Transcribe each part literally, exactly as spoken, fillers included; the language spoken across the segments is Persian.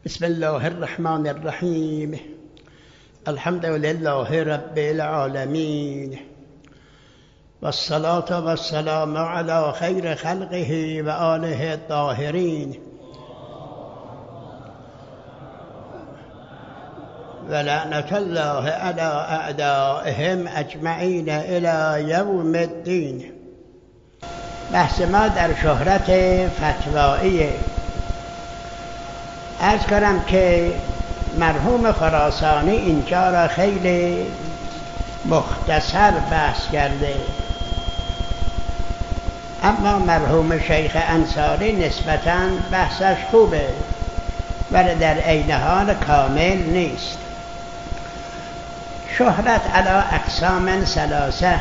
بسم الله الرحمن الرحیم. الحمد لله رب العالمین والصلاة والسلام على خیر خلقه و آله الطاهرین و لعنة الله على اعدائهم اجمعین الی یوم الدین. بحث ما در شهرت فتوایی. عرض کنم که مرحوم خراسانی اینجا را خیلی مختصر بحث کرده، اما مرحوم شیخ انصاری نسبتاً بحثش خوبه ولی در عین حال کامل نیست. شهرت علی اقسام ثلاثه.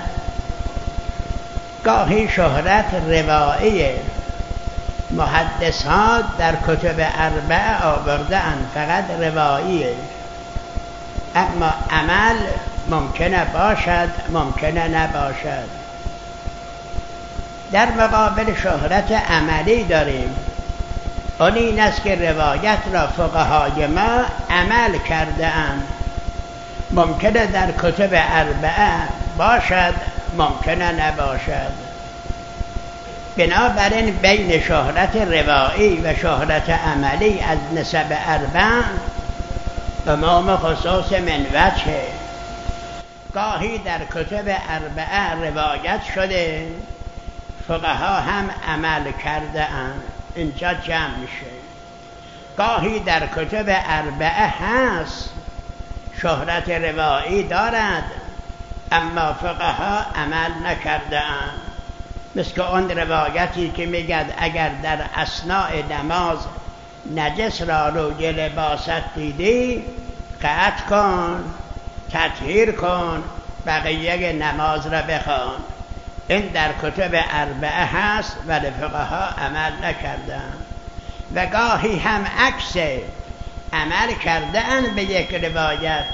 گاهی شهرت رواییه، محدثان در کتب اربعه آورده‌اند فقط رواییه، اما عمل ممکنه باشد ممکنه نباشد. در مقابل شهرت عملی داریم، آن این است که روایت را فقهای ما عمل کرده اند. ممکنه در کتب اربعه باشد ممکنه نباشد. بنابراین بین شهرت روایی و شهرت عملی از نسب اربع امام خصوص من وجهه. گاهی در کتب اربعه روایت شده، فقها هم عمل کرده اند، اینجا جمع میشه. گاهی در کتب اربعه هست شهرت روایی دارد، اما فقها عمل نکرده اند. مثل آن روایتی که میگد اگر در اثناء نماز نجس را روی لباست دیدی قطع کن، تطهیر کن، بقیه نماز را بخوان. این در کتب اربعه هست ولی فقها عمل نکردن. و گاهی هم عکس عمل کردن به یک روایت،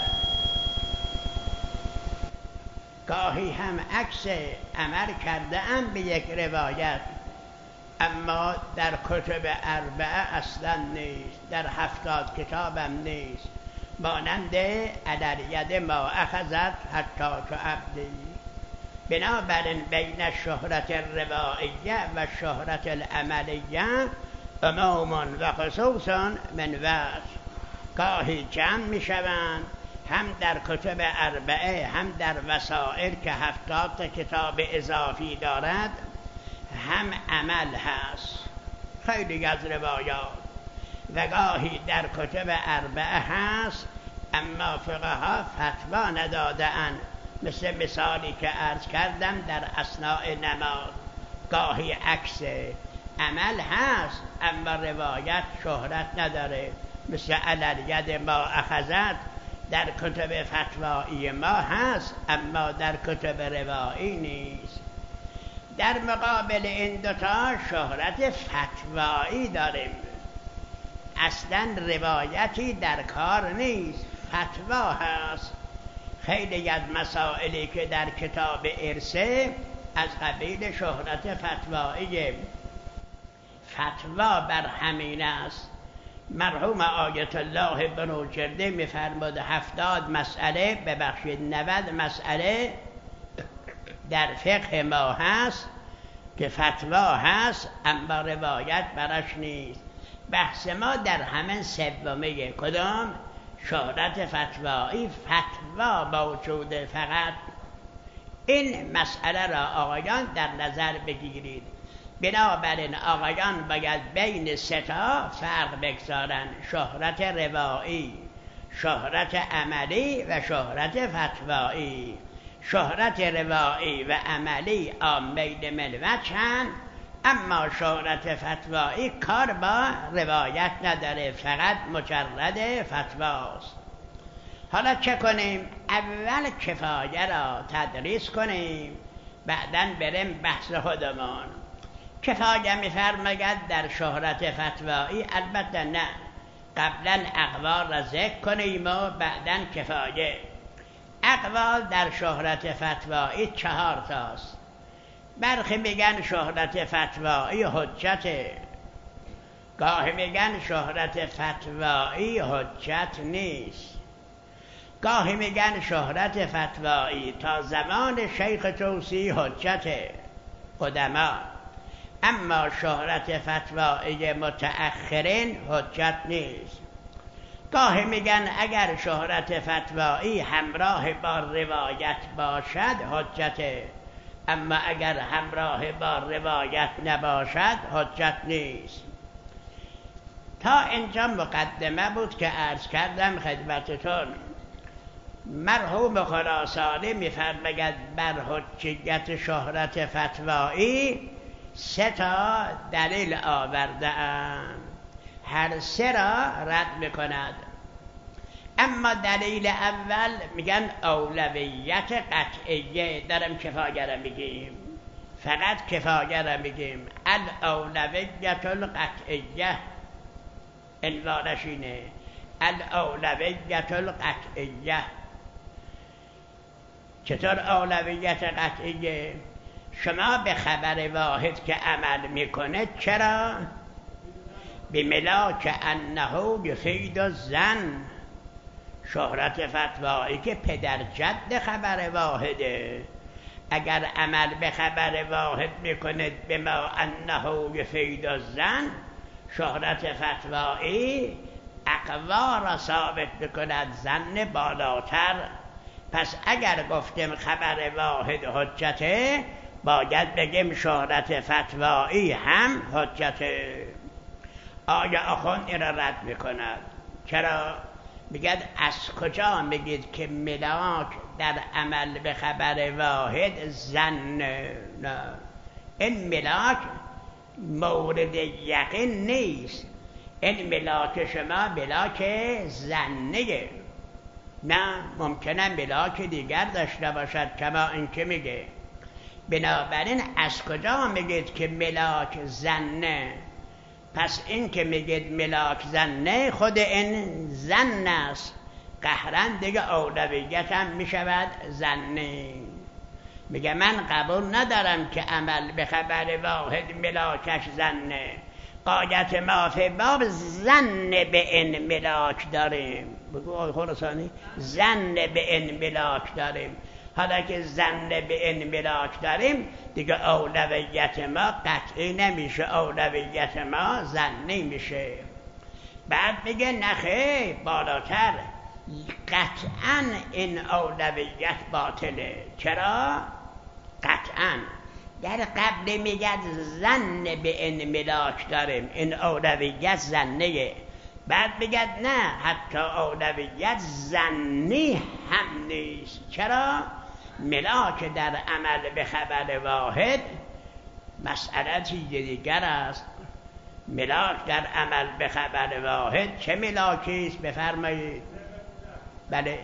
گاهی هم عکس عمل کرده‌ام به یک روایت، اما در کتب اربعه اصلا نیست، در هفتاد کتابم نیست. مانند علالید ما اخذت حتی تو عبدی. بنابراین بین شهرت رواییه و شهرت العملیه عموم و خصوص من وجه. گاهی جمع می شوند، هم در کتب اربعه هم در وسائل که هفتاد کتاب اضافی دارد هم عمل هست، خیلی از روایات. و گاهی در کتب اربعه هست اما فقها فتوا نداده اند، مثل مثالی که عرض کردم در اثناء نماز. گاهی عکس عمل هست اما روایت شهرت نداره، مثل علالید ما اخذت در کتب فتوایی ما هست اما در کتب روایی نیست. در مقابل این دوتا شهرت فتوایی داریم، اصلا روایتی در کار نیست، فتوا هست. خیلی از مسائلی که در کتاب ارثه از قبیل شهرت فتوایی. فتوا بر همین است. مرحوم آیت الله بنوجرده می‌فرمود هفتاد مسئله، ببخشید نود مسئله در فقه ما هست که فتوا هست اما روایت برش نیست. بحث ما در همین سومیه. کدام؟ شهرت فتوایی. فتوا موجوده، فقط این مسئله را آقایان در نظر بگیرید. بنابراین آقایان باید بین سه تا فرق بگذارن: شهرت روایی، شهرت عملی و شهرت فتوایی. شهرت روایی و عملی عامین من وجهن، اما شهرت فتوایی کار با روایت نداره، فقط مجرد فتواست. حالا چه کنیم؟ اول کفایه را تدریس کنیم، بعداً بریم بحث خودمان. کفایه می‌فرماید در شهرت فتوایی، البته نه، قبلا اقوال را ذکر کنیم و بعداً کفایه. اقوال در شهرت فتوایی چهار تاست. برخی میگن شهرت فتوایی حجته، گاهی میگن شهرت فتوایی حجت نیست، گاهی میگن شهرت فتوایی تا زمان شیخ توسی حجت قدما، اما شهرت فتوایی متأخرین حجت نیست. گاهی میگن اگر شهرت فتوایی همراه با روایت باشد حجته، اما اگر همراه با روایت نباشد حجت نیست. تا اینجا مقدمه بود که عرض کردم خدمتتون. مرحوم خراسانی میفرماید بر حجیت شهرت فتوایی سه تا دلیل آورده ام، هر سه را رد میکند. اما دلیل اول میگن اولویت قطعیه، دارم کفایه را میگیم، فقط کفایه را میگیم. الاولویت القطعیه عنوانش اینه، الاولویت القطعیه. چطور اولویت قطعیه؟ شما به خبر واحد که عمل میکنه چرا؟ بملاک انه یفید الظن. شهرت فتوایی که پدر جد خبر واحده، اگر عمل به خبر واحد میکنه بما انه یفید الظن، شهرت فتوایی اقوا را ثابت بکند، ظن بالاتر. پس اگر گفتیم خبر واحد حجته، باید بگیم شهرت فتوایی هم حجته. آیا آخوند این را رد میکند؟ چرا؟ میگد از کجا میگید که ملاک در عمل به خبر واحد ظن؟ نه، این ملاک مورد یقین نیست، این ملاک شما ملاک ظنیه. نه، ممکنه ملاک دیگر داشته باشد کما این که میگه. بنابراین از کجا میگید که ملاک ظنه؟ پس این که میگید ملاک ظنه، خود این ظن است، قهرن دیگه اولویت هم میشود ظنه. میگه من قبول ندارم که عمل به خبر واحد ملاکش ظنه. قایت ما فی باب ظن به این ملاک داریم. بگو آقای خراسانی، ظن به این ملاک داریم. حالا که ظن به این ملاک داریم دیگه اولویت ما قطعی نمیشه، اولویت ما ظنی میشه. بعد میگه نخیر، بالاتر، قطعا این اولویت باطله. چرا؟ قطعا در قبل میگه ظن به این ملاک داریم، این اولویت ظنیه. بعد میگه نه، حتی اولویت ظنی هم نیست. چرا؟ ملاک در عمل به خبر واحد مسئله چیز دیگر است. ملاک در عمل به خبر واحد چه ملاکی است؟ بفرمایید. بله،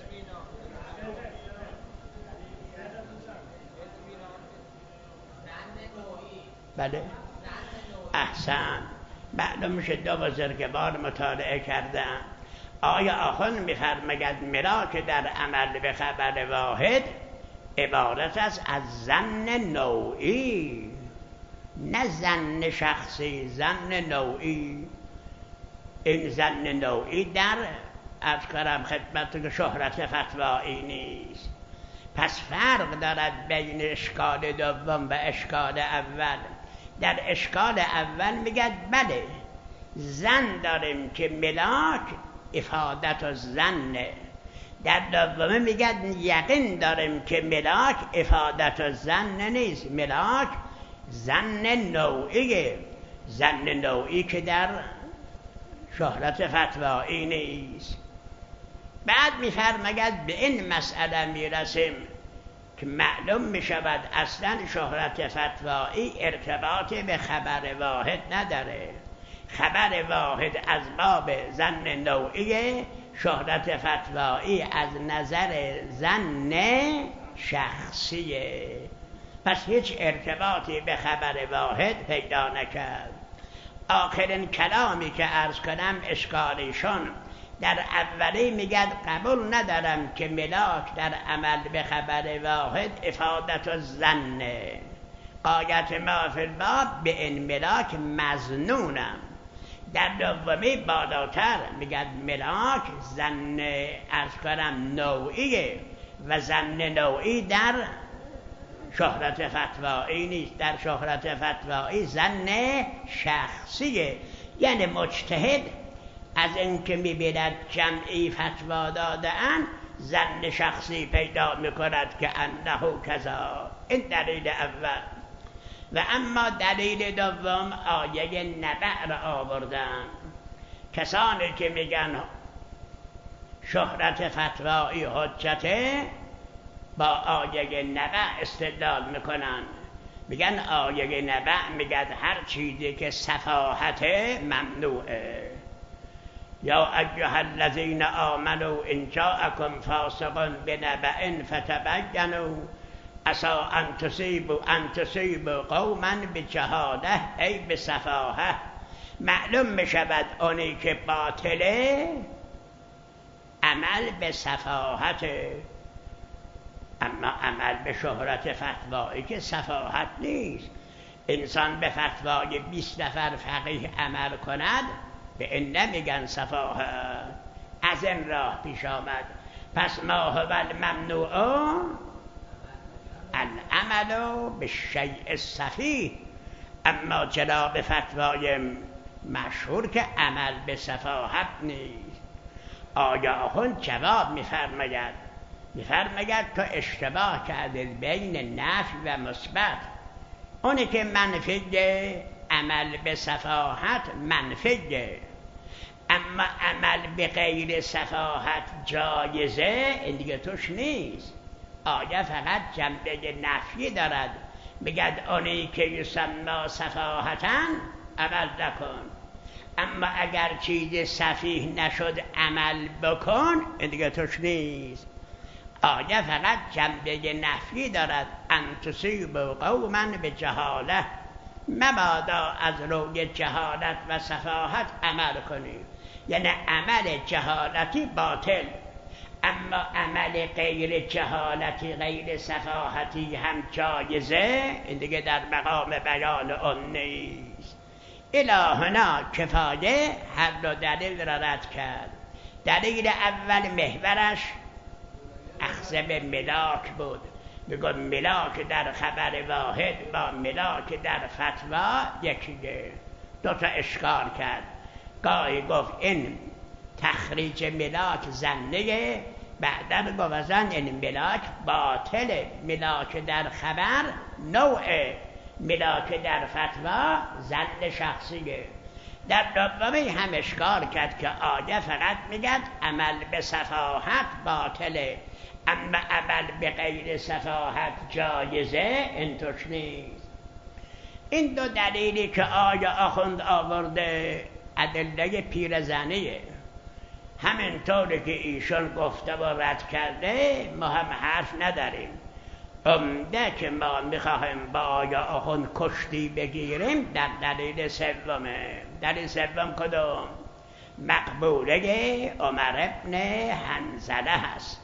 بله، احسن. معلوم میشه دو بزرگوار مطالعه کردن. آیا آخوند میفرماید ملاک در عمل به خبر واحد عبارت است از ظن نوعی، نه ظن شخصی، ظن نوعی. این ظن نوعی در عرض کردم خدمت که شهرت فتوایی نیست. پس فرق دارد بین اشکال دوم و اشکال اول. در اشکال اول میگه بله ظن داریم که ملاک افادت و ظنه، در دومه میگه یقین داریم که ملاک افادت و ظن نیست، ملاک ظن نوعیه، ظن نوعی که در شهرت فتوایی نیست. بعد میفرماید به این مسئله میرسیم که معلوم میشود اصلا شهرت فتوایی ارتباط به خبر واحد نداره. خبر واحد از باب ظن نوعی، شهرت فتوایی از نظر ظن شخصیه. پس هیچ ارتباطی به خبر واحد پیدا نکرد. آخرین کلامی که عرض کنم اشکالیشون در اولی میگد قبول ندارم که ملاک در عمل به خبر واحد افادت و ظنه. قایت ما فی الباب به این ملاک مظنونم. در دومی بالاتر میگن ملاک ظن از کنم نوعیه و ظن نوعی در شهرت فتوایی نیست. در شهرت فتوایی ظن شخصیه، یعنی مجتهد از اینکه میبیند جمعی فتوا داده‌اند ظن شخصی پیدا میکند که انه کذا. این دلیل اول. و اما دلیل دوم آیه نبع را آوردن. کسانی که میگن شهرت فتوایی حجته با آیه نبع استدلال میکنن، میگن آیه نبع میگن هر چیزی که سفاهت ممنوعه. یا ایها الذین آمنوا ان جاءکم فاسق بنبأ فتبینوا عسى ان تصیبوا ان تصیبوا قوما بجهاله ای بسفاهه. معلوم میشود اونی که باطله عمل به سفاهت، اما عمل به شهرت فتوایی که سفاهت نیست. انسان به فتوای بیست نفر فقیه عمل کند به این نمیگن سفاهت. از این راه پیش آمد. پس ما هو الممنوع العمل بالشیء السفیه. اما جناب فتوای مشهور که عمل به سفاهت نیست. آیا آخوند جواب میفرماید میفرماید تو اشتباه کردی بین نفی و مثبت. اونی که منفیه عمل به سفاهت منفیه، اما عمل به غیر سفاهت جایزه این دیگه توش نیست. آیا فقط جنبه نفی دارد، میگد اونی که یسمى سفاهتاً عمل نکن، اما اگر چیز سفیه نشد عمل بکن این دیگه توش نیست. آیه فقط جنبه نفی دارد. ان تصیبوا قوما بجهاله، مبادا از روی جهالت و سفاهت عمل کنید. یعنی عمل جهالتی باطل، اما عمل غیر جهالتی غیر سفاهتی هم جایزه. این دیگه در مقام بیان اون نیست. الهنا کفایه هر دو دلیل را رد کرد. دلیل اول محورش اخذ به ملاک بود. بگو ملاک در خبر واحد با ملاک در فتوا یکیه. دو تا اشکال کرد. گاهی گفت این تخریج ملاک زنه، بعدا گفت زن این ملاک باطله. ملاک در خبر نوعه، ملاک در فتوا زن شخصیه. در دومی هم اشکال کرد که آیه فقط میگد عمل به سفاهت باطله، اما عمل به غیر سفاهت جایزه. این توش نیست. این دو دلیلی که آیه آخوند آورده ادله پیرزنیه. همینطوری که ایشون گفته و رد کرده ما هم حرف نداریم. عمده که ما میخواهیم با آیه آخوند کشتی بگیریم در دلیل سومه. دلیل سوم کدوم؟ مقبوله عمر ابن حنظله هست.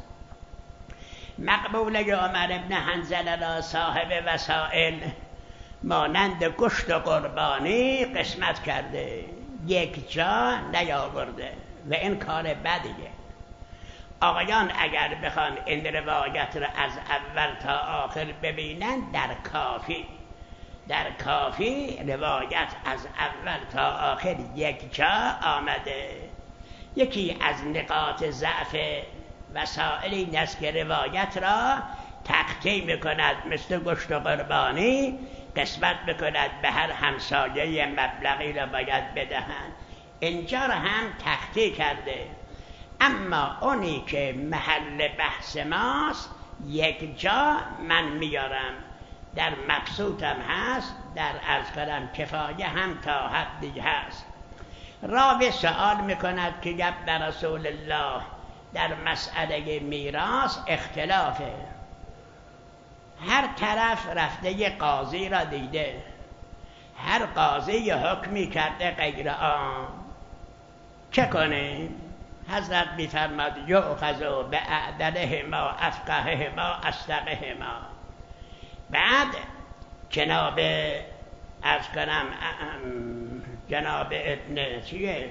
مقبوله عمر ابن حنظله را صاحب وسائل مانند گوشت و قربانی قسمت کرده، یک جا نیاورده و این کار بدیه. آقایان اگر بخوان این روایت را از اول تا آخر ببینن در کافی در کافی روایت از اول تا آخر یک جا آمده. یکی از نقاط ضعف وسائل این است که روایت را تقطیع میکند، مثل گوشت و قربانی قسمت میکند به هر همسایه مبلغی را باید بدهند. اینجا را هم تقطیع کرده. اما اونی که محل بحث ماست یک جا من میارم، در مبسوطم هست، در عرض کردم کفایه هم تا حدی هست. راوی سوال میکند که گفت در رسول الله در مسئله میراث اختلافه. هر طرف رفته یه قاضی را دیده، هر قاضی یه حکمی کرده غیر آن، چه کنیم؟ حضرت می‌فرماد یؤخذ باعدلهما افقههما اصدقهما. بعد جناب عرض کنم جناب ابن چیه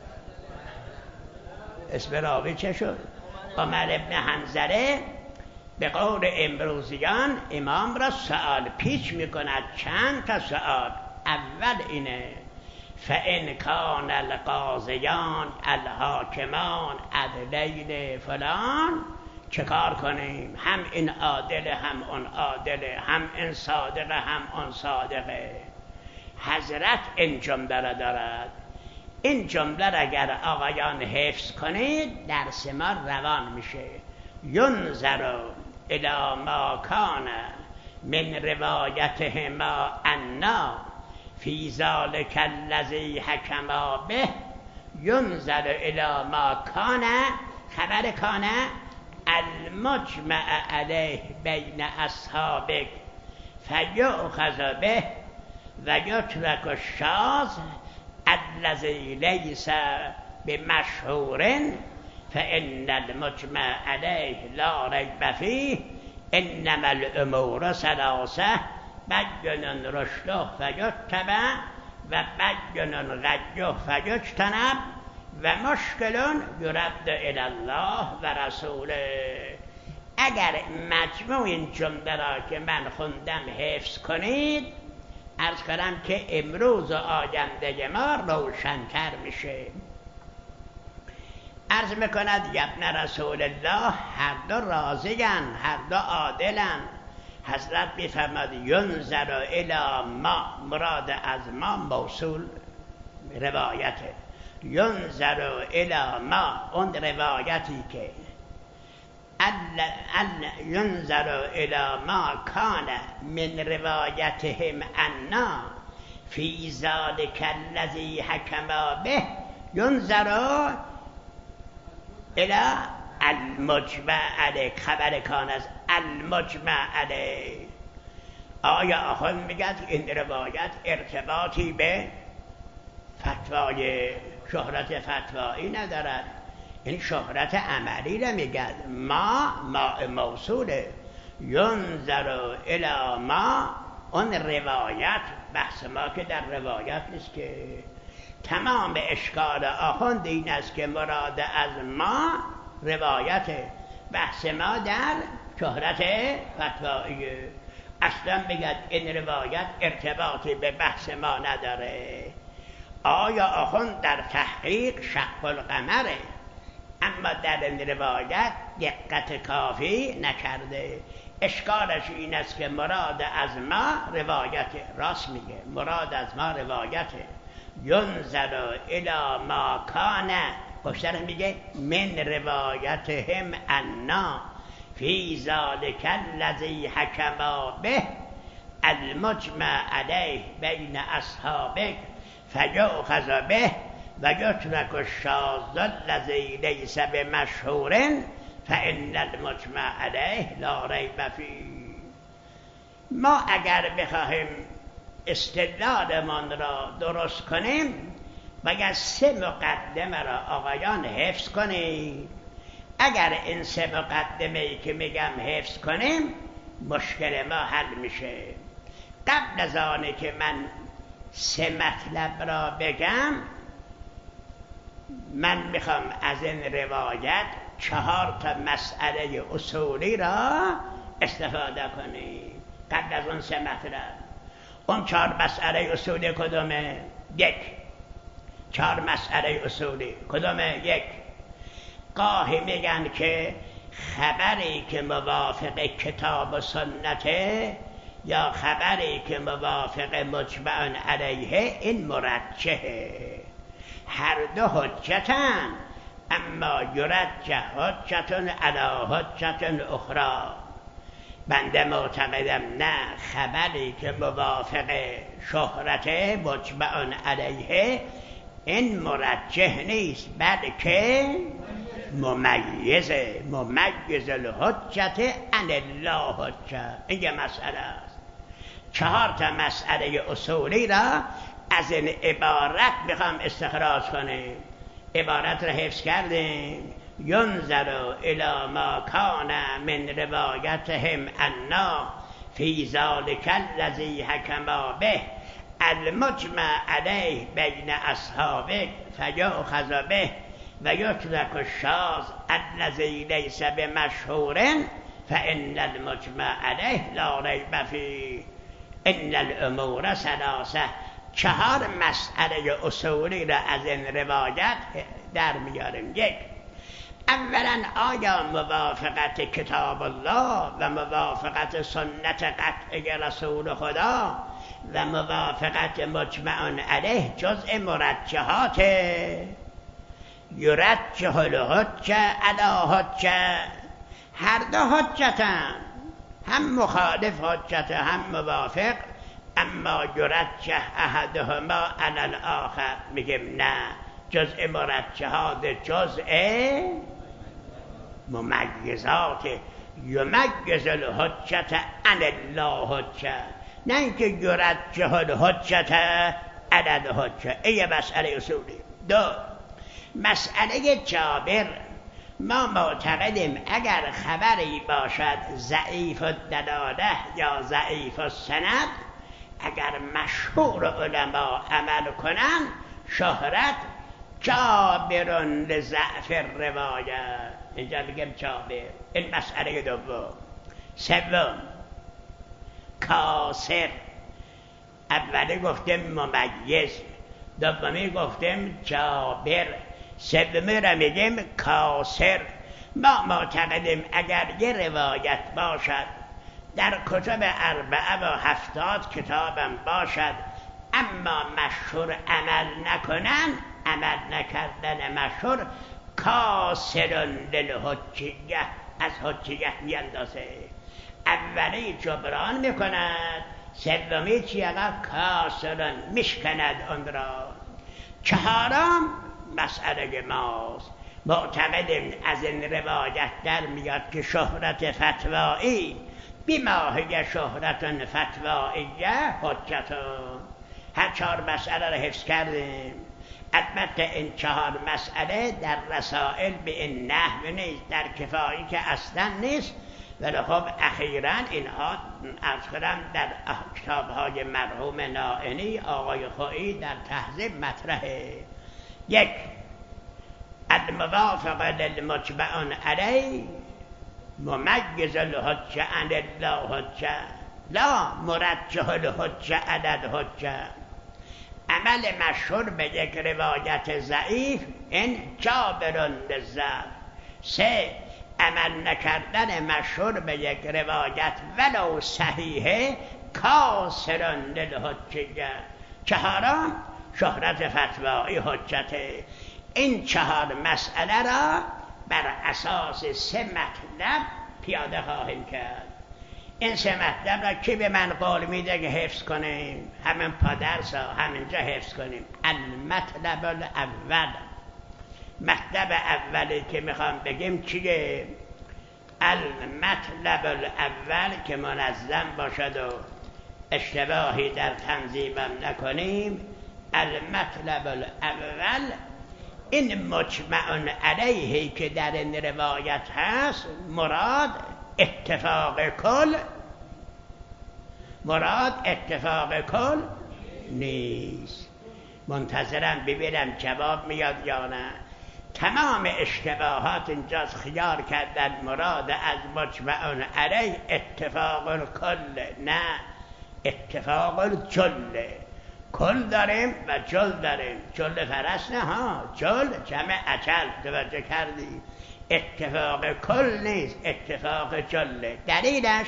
اسم راوی چه شد؟ عمر ابن حنظله به قول امروزیان امام را سوال پیچ میکند چند تا سوال. اول اینه فإن کان القاضیان الحاکمان عدلین فلان، چه کار کنیم؟ هم این عادل هم اون عادل، هم این صادق هم اون صادقه. حضرت این جمله را دارد. این جمله را اگر آقایان حفظ کنید درس ما روان میشه. ینظر الی ما کان من روایتهما عنا فی ذلک الذی حکما به. ینظر الی ما کان، خبر کان المجمع علیه بین اصحابک فیؤخذ به و یترک الشاذ الذی لیس بمشهور فإن المجمع علیه لا ریب فیه انما الامور ثلاثه بین رشده فیتبع و بین غیه فیجتنب و مشکل یرد الی الله و رسوله. اگر مجموع این جمله را که من خوندم حفظ کنید، عرض کنم که امروز و آینده ما روشن‌تر میشه. عرض میکند ابن رسول الله هر دو راضی‌اند، هر دو عادلند. حضرت میفرماد ینظر الی ما، مراد از ما موصول روایته. ینظر الی ما، اون روایتی که ینظر الی ما کان من روایتهم عنا فی ذلک الذی حکما به. ینظر الی المجمع علیه، خبر کان از المجمع علیه. آیا آخوند میگد این روایت ارتباطی به فتوای شهرت فتوایی ندارد؟ این شهرت عملی را میگد. ما ما موصوله. ینظر الی ما، اون روایت، بحث ما که در روایت نیست که. تمام اشکال آخوند این است که مراد از ما روایت، بحث ما در شهرت فتوایی. اصلا میگد این روایت ارتباطی به بحث ما نداره. آیا آخوند در تحقیق شق القمره، اما در این روایت دقت کافی نکرده. اشکالش این است که مراد از ما روایت، راست میگه، مراد از ما روایت. ینظر الی ما کان، پشتر میگه من روایتهم عنا فی ذلک الذی حکما به المجمع علیه بین اصحابک فیؤخذ به و یترک الشاذ الذی لیس بمشهور فإن المجمع علیه لا ریب فیه. ما اگر بخواهیم استدلالمان را درست کنیم باید سه مقدمه را آقایان حفظ کنیم. اگر این سه مقدمه‌ای که میگم حفظ کنیم مشکل ما حل میشه. قبل از آنه که من سه مطلب را بگم، من میخوام از این روایت چهار تا مسئله اصولی را استفاده کنیم. قبل از اون سه مطلب، اون چهار مسئله اصولی کدومه؟ یک. چهار مسئله اصولی کدومه؟ یک. گاهی میگن که خبری که موافق کتاب و سنته یا خبری که موافق مجمع علیه این مرجحه. هر دو حجتن، اما یرجح حجتن علی حجتن اخرى. بنده معتقدم نه، خبری که موافق شهرت مجمع علیه این مرجح نیست، بلکه ممیزه، ممیز الحجت عن الله حجه. این یه مسئله است. چهار تا مسئله اصولی را از این عبارت میخوام استخراج کنیم. عبارت را حفظ کردیم. ینظر الی ما کان من روایتهم عنا فی ذلک الذی حکما به المجمع علیه بین اصحابه فیؤخذ به و یترک الشاذ الذی لیس بمشهور فان المجمع علیه لا ریب فیه ان الامور ثلاثه. چهار مسئله اصولی را از این روایت در میاریم. یک، اولا آیا موافقت کتاب الله و موافقت سنت قطعی رسول خدا و موافقت مجمع علیه جزء مرجحات یرجح الحجه علی حجه، هر دو حجتن، هم مخالف حجت هم موافق، اما یرجح احدهما علی الاخر. میگیم نه، جزء مرجحات جزء ممیزات یمیز الحجت عن الله حجه، نه اینکه یرجح الحجت علی الحجه. این مسئله اصولی. دو، مسئله جابر، ما معتقدیم اگر خبری باشد ضعیف الدلاله یا ضعیف السند، اگر مشهور علما عمل کنن شهرت جابرون لضعف الروایت. اینجا بگم جابر. این مسئله دوم. سوم، کاسر. اولی گفتیم ممیز، دومی گفتیم جابر، سومی را میگیم کاسر. ما معتقدیم اگر یه روایت باشد در کتب اربعه و هفتاد کتابم باشد اما مشهور عمل نکنن، عمل نکردن مشهور کاسر للحجیه، از حجیه میاندازه. اولی جبران میکند، سومی چیه؟ کاسر میشکند آن را. چهارم مسئله ماست، معتقدیم از این روایت در میاد که شهرت فتوایی بما هی شهرت فتواییه حجتون. هر چهار مسئله را حفظ کردیم. البته این چهار مسئله در رسائل به این نحو نیست، در کفایی که اصلا نیست، ولی خب اخیراً اینها از خودم در کتاب‌های مرحوم نائینی آقای خویی در تهذیب مطرحه. یک، الموافق للمجمع علیه ممیز الحجه عن الله حجه لا مرجح الحجه علی الحجه. عمل مشهور به یک روایت ضعیف این جابر للضعف. سه، عمل نکردن مشهور به یک روایت ولو صحیحه کاسر للحجه. چهارم، شهرت فتوایی حجته. این چهار مسئله را بر اساس سه مطلب پیاده خواهیم کرد. این سه مطلب را کی به من قول میده که حفظ کنیم؟ همین پادرس ها همینجا حفظ کنیم. المطلب الاول، مطلب اولی که میخوام بگیم چیه؟ المطلب الاول که منظم باشد و اشتباهی در تنظیمم نکنیم. المطلب الاول، این مجمع علیه که در این روایت هست مراد اتفاق کل، مراد اتفاق کل نیست. منتظرم ببینم جواب میاد یا نه. تمام اشتباهات اینجاست خیال کردن مراد از مجمع علیه اتفاق کل، نه، اتفاق جل. کل داریم و جل داریم. جل فرس نه ها، جل جمع اجل. توجه کردی؟ اتفاق کل نیست، اتفاق جل. دلیلش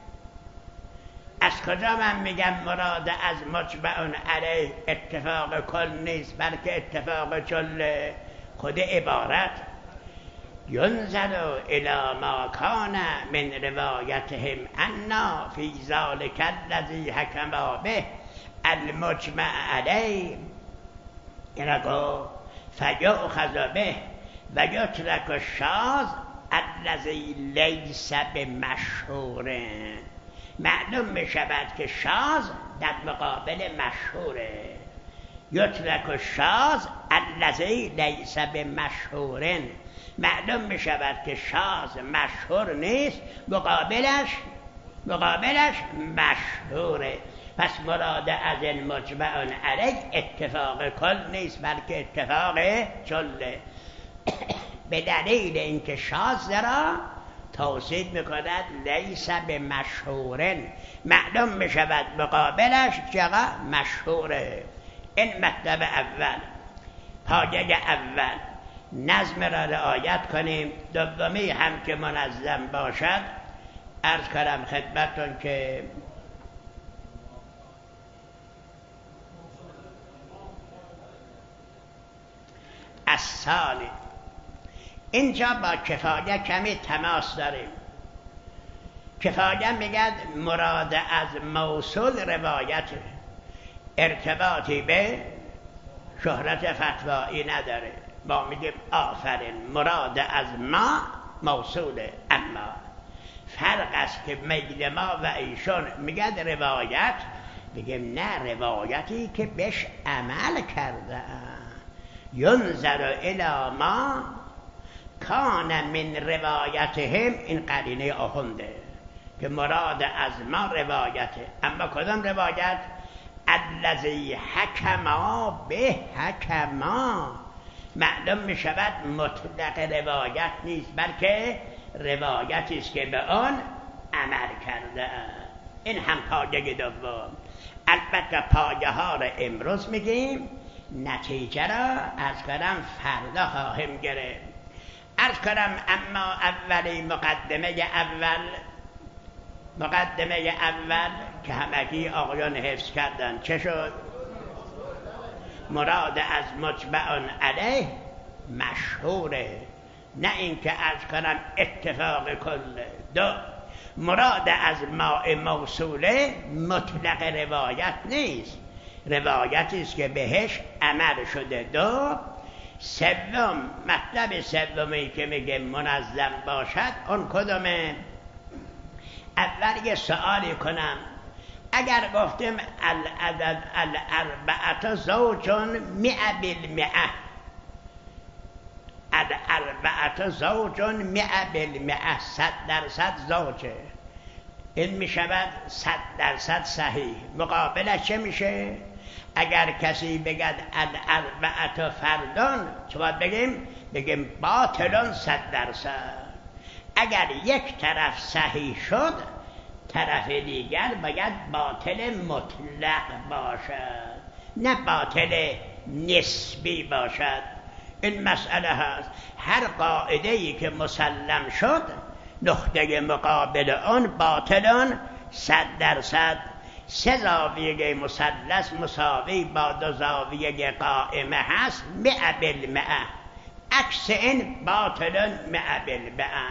از کجا من میگم مراد از مجمع علیه اتفاق کل نیست بلکه اتفاق جل؟ خود عبارت ینظر الی ما کان من روایتهم انا فی ذلک الذی حکم به المجمع علیه، این گفت فیؤخذ به و یترک الشاذ الذی لیس بمشهور. معلوم می شود که شاذ در مقابل مشهوره. یترک الشاذ الذی لیس بمشهور، معلوم می شود که شاذ مشهور نیست، مقابلش مقابلش مشهوره. پس مراد از این مجمع علیه اتفاق کل نیست بلکه اتفاق جله. به دلیل اینکه شاذ را توصیف میکند لیس به مشهورن، معلوم میشود مقابلش چقدر مشهوره. این مطلب اول، پایه اول. نظم را رعایت کنیم. دومی هم که منظم باشد، عرض کردم خدمتتون که از سالی اینجا با کفایه کمی تماس داریم. کفایه میگد مراد از موصول روایت، ارتباطی به شهرت فتوایی نداره. ما میگیم آفرین مراد از ما موصوله، اما فرق است که میل ما و ایشون میگد روایت، بگیم نه، روایتی که بهش عمل کرده ینظر الی ما کان من روایتهم. این قرینه آخونده که مراد از ما روایته، اما کدام روایت؟ الذی حکما به حکما. معلوم می شود مطلق روایت نیست بلکه روایتی است که به آن عمل کرده. این هم پایه دوم. البته پایه ها را امروز میگیم، نتیجه را از کردم فردا خواهیم گرفت. عرض کردم اما اولی مقدمه اول، مقدمه اول که همگی آقایان حفظ کردن چه شد؟ مراد از مجمع علیه مشهوره، نه اینکه عرض کنم اتفاق کله. دو، مراد از ماء موصوله مطلق روایت نیست، روایتی است که بهش عمل شده. دو، سوم، مطلب سومی که میگه منظم باشد اون کدومه؟ اول یه سوالی کنم، اگر گفتیم العدد الاربعه زوجون مئه بالمئه، الاربعه زوجون مئه بالمئه، صد درصد زوجه، این میشود صد درصد صحیح. مقابلش چه میشه؟ اگر کسی بگد الاربعه فردان، چه باید بگیم؟ بگیم باطلون صد درصد. اگر یک طرف صحیح شد، طرف دیگر باید باطل مطلق باشد، نه باطل نسبی باشد. این مسئله هست. هر قاعده‌ای که مسلم شد، نقطه مقابل آن باطلان صد درصد. سه زاویه مثلث مساوی با دو زاویه قائمه هست، مئه بالمئه. عکس این باطلان مئه بالمئه.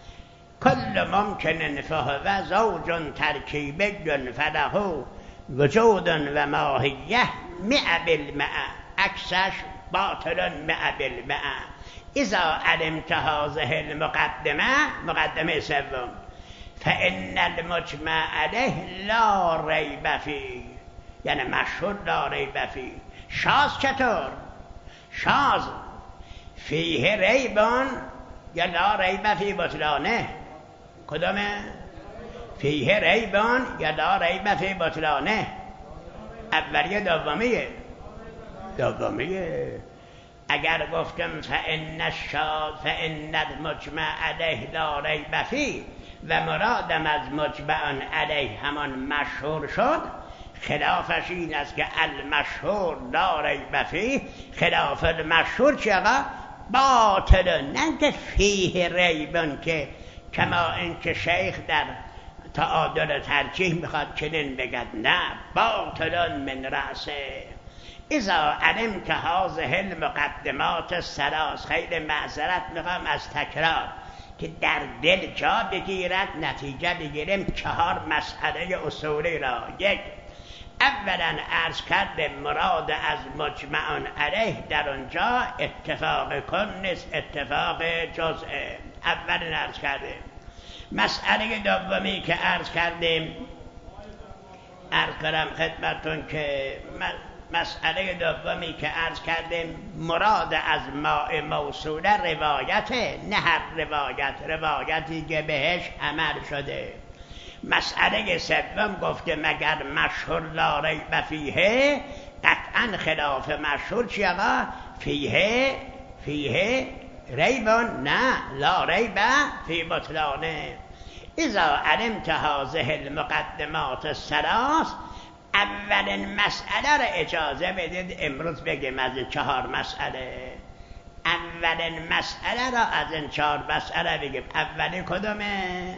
کل ممکن فهو زوج ترکیبی فله وجود و ماهیه مئه بالمئه، عکسش باطل مئه بالمئه. اذا علمت هذه المقدمه، مقدمه سوم، فان المجمع علیه لا ریب فیه، یعنی مشهور لا ریب فیه. شاذ چطور؟ شاذ فیه ریبان یا لا ریب فی بطلانه؟ کدامه؟ فیه ریبان یا لا ریب فی بطلانه؟ اولیه دومیه؟ دومیه. اگر گفتم فان الشاذ فان المجمع علیه لا ریب فیه و مرادم از مجمع علیه همان مشهور شد، خلافش این است که المشهور لا ریب فیه، خلاف المشهور چقدر؟ باطل، نه که فیه ریبن، که کما اینکه شیخ در تعادل ترجیح میخواد چنین بگد، نه، باطل من رأسه. اذا علمت هذه المقدمات الثلاث، خیلی معذرت میخوام از تکرار که در دل جا بگیرد، نتیجه بگیریم چهار مسئله اصولی را. یک، اولا عرض کرده مراد از مجمع علیه در اونجا اتفاق کن نیست، اتفاق جزء. اولا عرض کرده. مسئله دومی که عرض کردیم، عرض کردم خدمتون که مسئله دومی که عرض کردیم مراد از ماء موصوله روایته، نه هر روایت، روایتی که بهش عمل شده. مسئله سوم گفته مگر مشهور لا ریب فیه، قطعا خلاف مشهور چی آقا؟ فیه فیه ریبون، نه لا ریب فی بطلانه. اذا علمت هذه المقدمات الثلاث، اولین مسئله را اجازه بدید امروز بگیم از چهار مسئله. اولین مسئله را از این چهار مسئله بگیم. اولی کدومه؟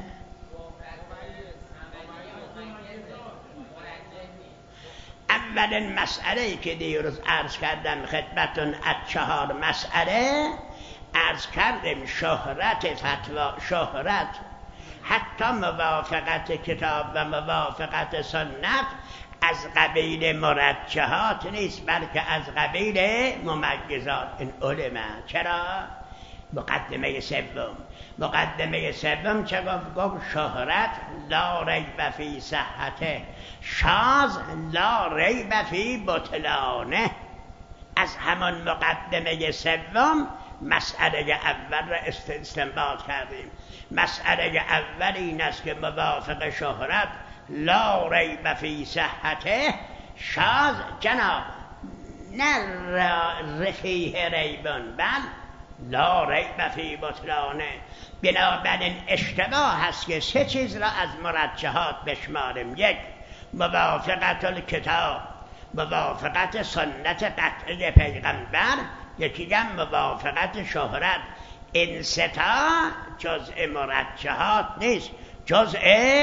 اولین مسئله ای که دیروز عرض کردم خدمتون از چهار مسئله عرض کردیم شهرت فتوا، شهرت حتی موافقت کتاب و موافقت سنت از قبیل مرجحات نیست، بلکه از قبیل ممیزات. این علمه. چرا؟ مقدمه سوم مقدمه سوم چه گفت؟ گفت شهرت لا ریب فی صحته، شاذ لا ریب فی بطلانه. از همان مقدمه سوم مسئله اول را استنباط کردیم. مسئله اول این است که موافق شهرت لا ریب فی صحته، شاذ جناب نه رفیه ریبون بل لا ریب فی بطلانه. بنابراین اشتباه هست که سه چیز را از مرجحات بشماریم. یک، موافقت الکتاب، موافقت سنت قطعی پیغمبر، یکی هم موافقت شهرت. این سه تا جزء مرجحات نیست، جزء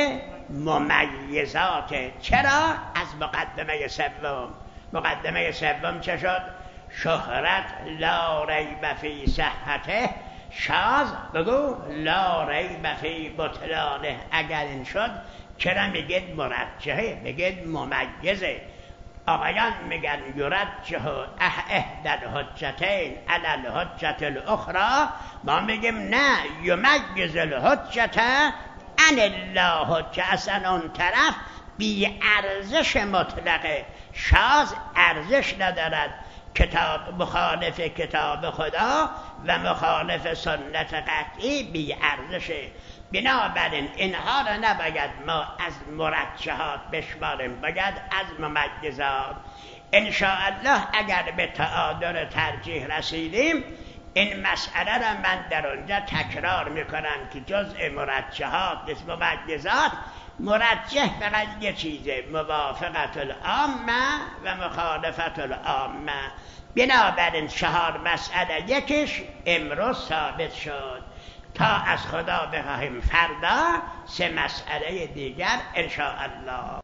ممیزات. چرا؟ از مقدمه سوم. مقدمه سوم چه شد؟ شهرت لا ریب فی صحته، شاذ بگو لا ریب فی بطلانه. اگر این شد چرا میگید مرجحه؟ میگید ممیزه. آقایان میگن یرجح احدی الحجتین علی الحجة الاخرى، ما میگیم نه، یمیز الحجة عن الله حجة. اصلا اون طرف بی ارزش مطلقه، شاذ ارزش ندارد. کتاب مخالف کتاب خدا و مخالف سنت قطعی بی ارزشه. بنابراین اینها را نباید ما از مرجحات بشماریم، باید از ممیزات. انشاءالله اگر به تعادل ترجیح رسیدیم، این مسئله را من در اونجا تکرار میکنم که جزء مرجحات نیست، ممیزات. مرجح فقط یه چیزه، موافقت العامه و مخالفت العامه. بنابراین چهار مسئله یکیش امروز ثابت شد. تا از خدا بخواهیم فردا سه مسئله دیگر انشاءالله.